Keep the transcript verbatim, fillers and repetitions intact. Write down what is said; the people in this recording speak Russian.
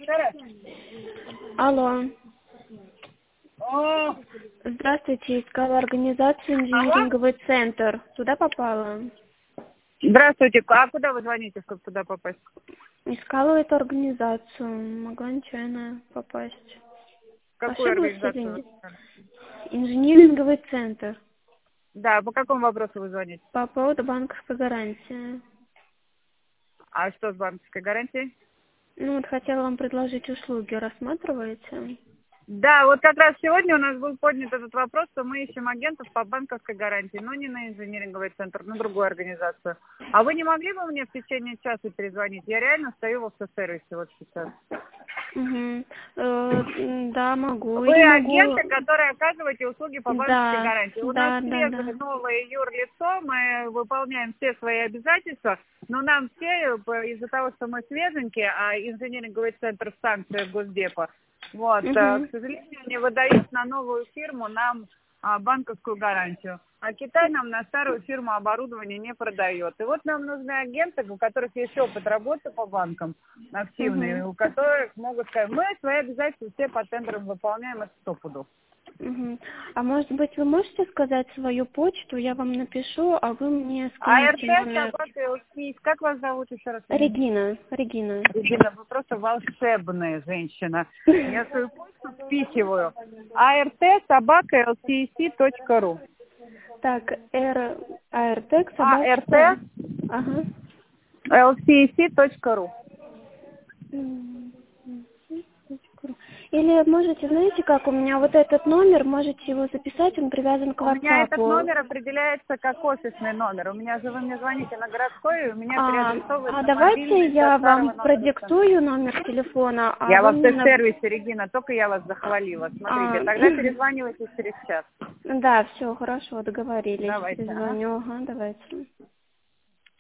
Алло. О, Здравствуйте, искала организацию инжиниринговый центр. Туда попала? здравствуйте. А куда вы звоните, чтобы туда попасть? Искала эту организацию. Могла нечаянно попасть. Какую Ошиблась или организацию вы нет? искали? Инжиниринговый центр. Да, по какому вопросу вы звоните? По поводу банковской гарантии. А что с банковской гарантией? Ну вот хотела вам предложить услуги. Рассматриваете? Да, вот как раз сегодня у нас был поднят этот вопрос, что мы ищем агентов по банковской гарантии, но не на инжиниринговый центр, на другую организацию. А вы не могли бы мне в течение часа перезвонить? Я реально стою в автосервисе вот сейчас. Угу. Э, м, да, могу. Вы Или могу... агенты, которые оказываете услуги по банковской Да, гарантии. У нас да, да, свежее да. новое юрлицо, мы выполняем все свои обязательства, но нам все, э, из-за того, что мы свеженькие, а инжиниринговый центр в санкциях Госдепа, вот, э, к Угу. сожалению, не выдают на новую фирму нам а, банковскую гарантию. А Китай нам на старую фирму оборудование не продает. И вот нам нужны агенты, у которых есть опыт работы по банкам активный, Угу. у которых могут сказать, мы свои обязательства все по тендерам выполняем, это сто пудов. Угу. А может быть, вы можете сказать свою почту, я вам напишу, а вы мне АРТ, скинете номер. собака, ЛСИ. Как вас зовут еще раз? Ирина? Регина, Регина. Регина, вы просто волшебная женщина. Я свою почту впихиваю. АРТ, собака, ЛСИ точка ру. Так, Р, АРТ, АРТ, собачка. Ага. ЛСИ точка ру. Или можете, знаете как, у меня вот этот номер, можете его записать, он привязан к У меня этот WhatsApp. номер определяется как офисный номер. У меня же вы мне звоните на городской, и у меня А, а переадресовывается давайте мобильный со я старого вам номера. продиктую номер телефона, а Я в вы мне... на- автосервисе, Регина, только я вас захвалила. А, Смотрите, тогда перезванивайте через час. да, все, хорошо, договорились. Давайте. Ага. Перезвоню, ага, давайте.